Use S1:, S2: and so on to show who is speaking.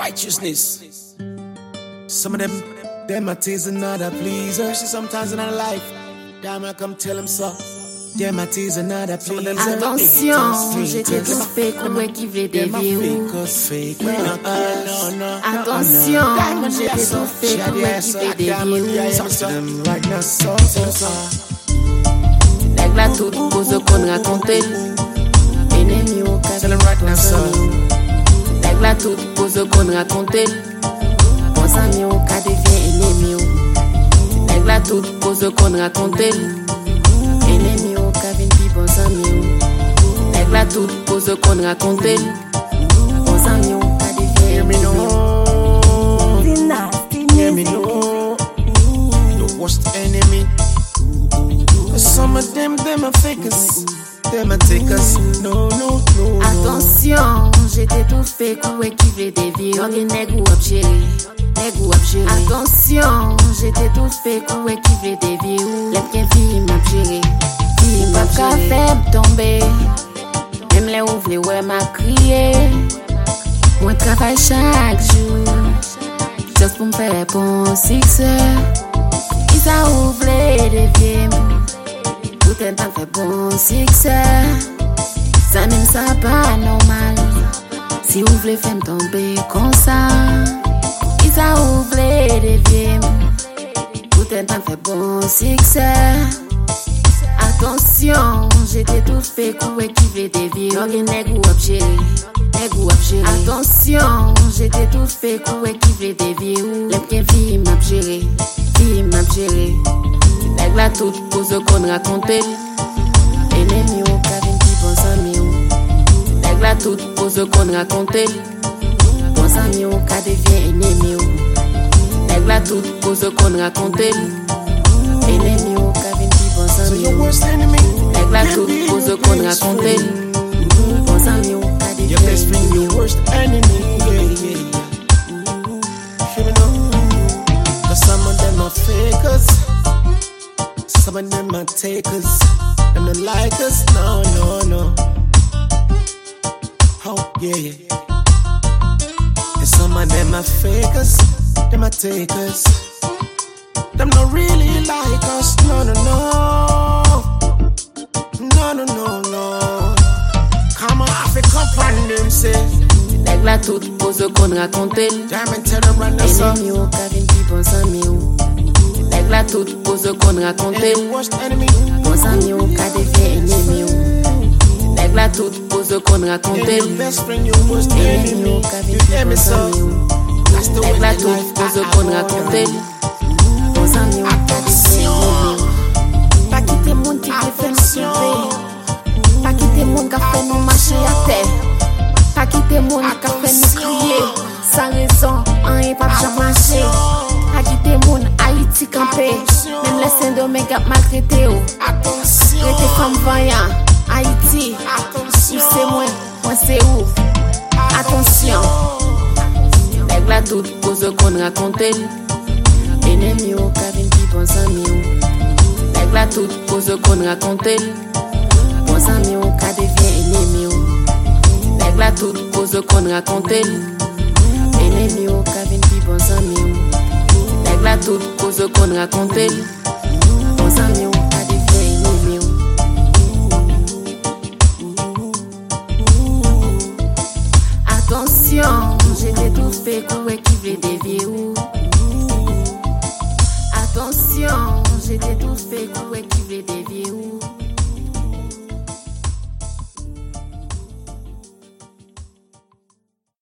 S1: righteousness. Some of them are teasing another pleaser. Sometimes in our life, damn, I come tell them so. Yeah, my tease another pleaser.
S2: Attention, j'étais tout fake, ouais qui veut dévier ou. Attention, j'étais tout fake, ouais qui veut dévier ou. Nèg la tout pose qu'on raconte. Ennemi au cas. Nèg la tout pose qu'on raconte. Bon ami au cas devient ennemi ou. Nèg la tout pose qu'on raconte. Ennemi au cas vin pi bon ami ou. Nèg la tout pose qu'on raconte. Bon ami au cas devient ennemi ou.
S1: Hear me know. The worst enemy. Some of them are fakers. Them are takers. No.
S2: Attention, j'étais tout fait ouais qui veut dévier. On est nèg ou objet. Attention, j'étais tout fait ouais qui veut dévier. Les qu'un fille m'a géré. Fille m'a fait tomber. Même les ouvriers ouais m'a crié. Moi travaille chaque jour. Juste pour me faire bon succès. Ils a ouvert des vies. Tout un temps fait bon succès. Ça même ça pas normal. Si vous voulez faire tomber comme ça, ils a ouvert des vies. Tout un temps fait bon succès. Attention, j'étais tout fait ouais qui veut dévier. On est nèg ou objet. Attention, j'étais tout fait ouais qui veut dévier. Les qu'un fille m'a géré. Nèg la tout pose qu'on raconte. Ennemi au cas vin pi bon ami ou. Nèg la tout pose qu'on raconte. Bon ami au cas devient ennemi ou. Nèg la tout pose qu'on raconte. Ennemi au cas vin pi bon ami ou. Nèg la tout pose qu'on raconte. Bon ami au cas devient
S1: your best friend, your worst enemy. Yeah. You know, 'cause some of them are fakers. Some of them are takers. Them don't like us, no. Oh, yeah. And some of them are fakers. Them are takers. Them don't really like us, no. Come on, I feel comprendre them, say.
S2: Nèg la tout pose qu'on raconte.
S1: Diamond tell them run the song.
S2: Ennemi au cas vin pi bon ami ou. Nèg la tout pose qu'on raconte.
S1: Worst enemy.
S2: Bon ami au cas devient ennemi ou. Nèg la tout pose qu'on raconte.
S1: Your best friend, your worst
S2: Ennemi
S1: enemy.
S2: au cas vin
S1: You
S2: pi
S1: hear me,
S2: bon
S1: so?
S2: ami ou.
S1: That's the way
S2: Nèg la
S1: they
S2: tout
S1: life.
S2: pose qu'on raconte. Bon ami au cas devient ennemi ou. Pas quitter moun qui te fait nous sauver. Pas quitter moun qui fait nous marcher à terre. Pas quitter moun qui fait nous crier. Sans raison, rien pas jamais marcher. Pas quitter moun Haïti campé. Même les Saint-Domingue a maltraité ou. Traité comme voyant Haïti. Où c'est moi c'est où. Attention. Nèg la tout pose qu'on raconte. Ennemi au cas vin pi bon ami ou. Nèg la tout pose qu'on raconte. Bon ami au cas devient ennemi ou. Nèg la tout pose qu'on raconte. Ennemi au cas vin pi bon ami ou. Nèg la tout pose qu'on raconte. Bon ami au cas devient ennemi ou. Attention, j'étais tout fait ouais qui veut dévier ou. Attention, j'étais tout fait ouais qui veut dévier.